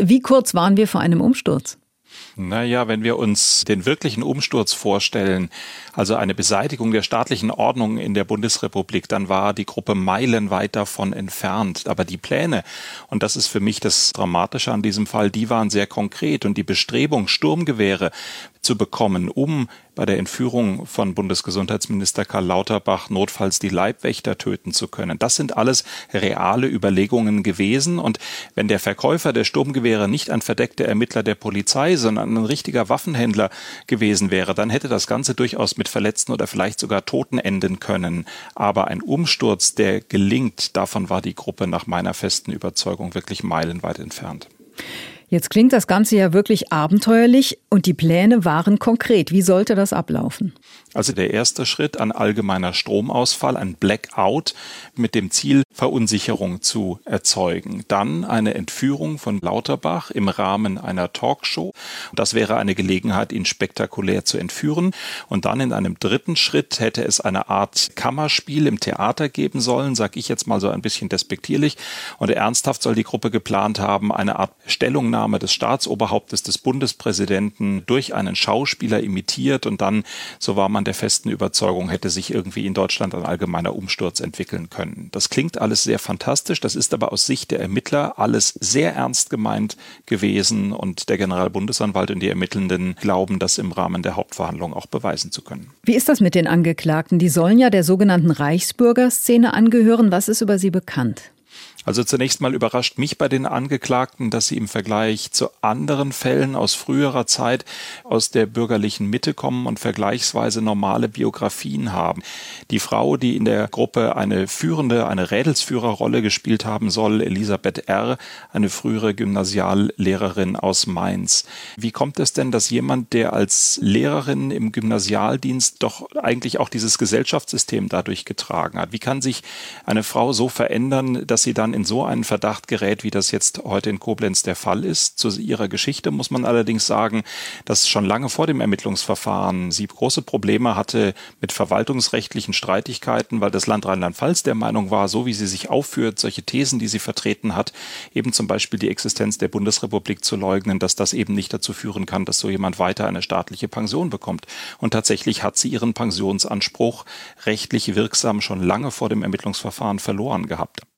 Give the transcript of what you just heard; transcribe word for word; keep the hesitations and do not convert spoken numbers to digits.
Wie kurz waren wir vor einem Umsturz? Naja, wenn wir uns den wirklichen Umsturz vorstellen, also eine Beseitigung der staatlichen Ordnung in der Bundesrepublik, dann war die Gruppe meilenweit davon entfernt. Aber die Pläne, und das ist für mich das Dramatische an diesem Fall, die waren sehr konkret. Und die Bestrebung, Sturmgewehre zu bekommen, um bei der Entführung von Bundesgesundheitsminister Karl Lauterbach notfalls die Leibwächter töten zu können. Das sind alles reale Überlegungen gewesen. Und wenn der Verkäufer der Sturmgewehre nicht ein verdeckter Ermittler der Polizei, sondern ein richtiger Waffenhändler gewesen wäre, dann hätte das Ganze durchaus mit Verletzten oder vielleicht sogar Toten enden können. Aber ein Umsturz, der gelingt, davon war die Gruppe nach meiner festen Überzeugung wirklich meilenweit entfernt. Jetzt klingt das Ganze ja wirklich abenteuerlich und die Pläne waren konkret. Wie sollte das ablaufen? Also der erste Schritt, ein allgemeiner Stromausfall, ein Blackout mit dem Ziel, Verunsicherung zu erzeugen. Dann eine Entführung von Lauterbach im Rahmen einer Talkshow. Das wäre eine Gelegenheit, ihn spektakulär zu entführen. Und dann in einem dritten Schritt hätte es eine Art Kammerspiel im Theater geben sollen, sage ich jetzt mal so ein bisschen despektierlich. Und ernsthaft soll die Gruppe geplant haben, eine Art Stellungnahme des Staatsoberhauptes, des Bundespräsidenten durch einen Schauspieler imitiert. Und dann, so war man der festen Überzeugung, hätte sich irgendwie in Deutschland ein allgemeiner Umsturz entwickeln können. Das klingt alles sehr fantastisch, das ist aber aus Sicht der Ermittler alles sehr ernst gemeint gewesen und der Generalbundesanwalt und die Ermittelnden glauben, das im Rahmen der Hauptverhandlung auch beweisen zu können. Wie ist das mit den Angeklagten? Die sollen ja der sogenannten Reichsbürgerszene angehören. Was ist über sie bekannt? Also zunächst mal überrascht mich bei den Angeklagten, dass sie im Vergleich zu anderen Fällen aus früherer Zeit aus der bürgerlichen Mitte kommen und vergleichsweise normale Biografien haben. Die Frau, die in der Gruppe eine führende, eine Rädelsführerrolle gespielt haben soll, Elisabeth R., eine frühere Gymnasiallehrerin aus Mainz. Wie kommt es denn, dass jemand, der als Lehrerin im Gymnasialdienst doch eigentlich auch dieses Gesellschaftssystem dadurch getragen hat? Wie kann sich eine Frau so verändern, dass sie dann in so einen Verdacht gerät, wie das jetzt heute in Koblenz der Fall ist? Zu ihrer Geschichte muss man allerdings sagen, dass schon lange vor dem Ermittlungsverfahren sie große Probleme hatte mit verwaltungsrechtlichen Streitigkeiten, weil das Land Rheinland-Pfalz der Meinung war, so wie sie sich aufführt, solche Thesen, die sie vertreten hat, eben zum Beispiel die Existenz der Bundesrepublik zu leugnen, dass das eben nicht dazu führen kann, dass so jemand weiter eine staatliche Pension bekommt. Und tatsächlich hat sie ihren Pensionsanspruch rechtlich wirksam schon lange vor dem Ermittlungsverfahren verloren gehabt.